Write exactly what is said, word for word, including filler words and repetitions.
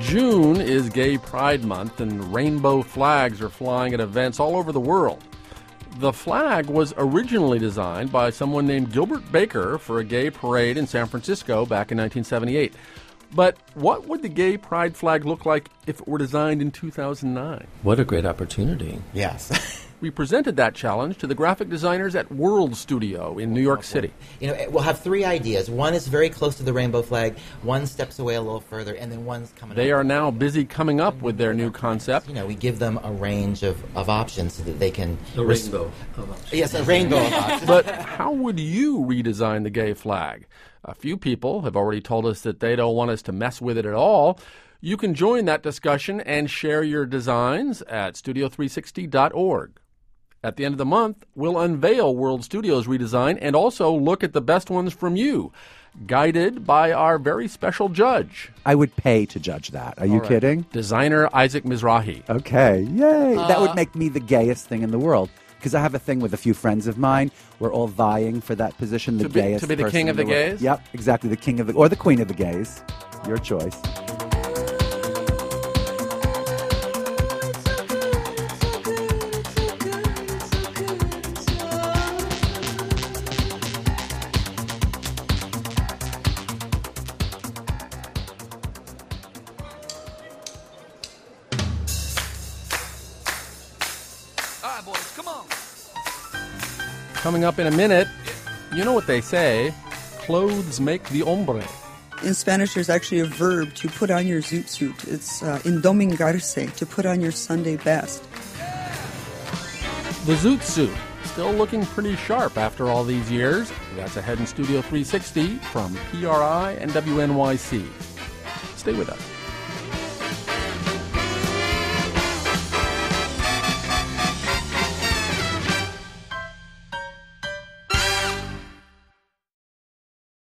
June is Gay Pride Month, and rainbow flags are flying at events all over the world. The flag was originally designed by someone named Gilbert Baker for a gay parade in San Francisco back in nineteen seventy-eight. But what would the gay pride flag look like if it were designed in two thousand nine? What a great opportunity. Yes. We presented that challenge to the graphic designers at World Studio in New York City. You know, we'll have three ideas. One is very close to the rainbow flag, one steps away a little further, and then one's coming They up. are now busy coming up with their new concept. You know, we give them a range of, of options so that they can... A res- rainbow of options. Yes, a rainbow of options. But how would you redesign the gay flag? A few people have already told us that they don't want us to mess with it at all. You can join that discussion and share your designs at studio three sixty dot org. At the end of the month, we'll unveil World Studio's redesign and also look at the best ones from you, guided by our very special judge. I would pay to judge that. Are you right. kidding? Designer Isaac Mizrahi. Okay, yay. Uh, that would make me the gayest thing in the world. Because I have a thing with a few friends of mine. We're all vying for that position, the To be- gayest to be the person king in of the world. gays? Yep, exactly. The king of the... Or the queen of the gays. Your choice. Coming up in a minute, you know what they say, clothes make the hombre. In Spanish, there's actually a verb to put on your zoot suit. It's uh, endomingarse, to put on your Sunday best. The zoot suit, still looking pretty sharp after all these years. That's ahead in Studio three sixty from P R I and W N Y C. Stay with us.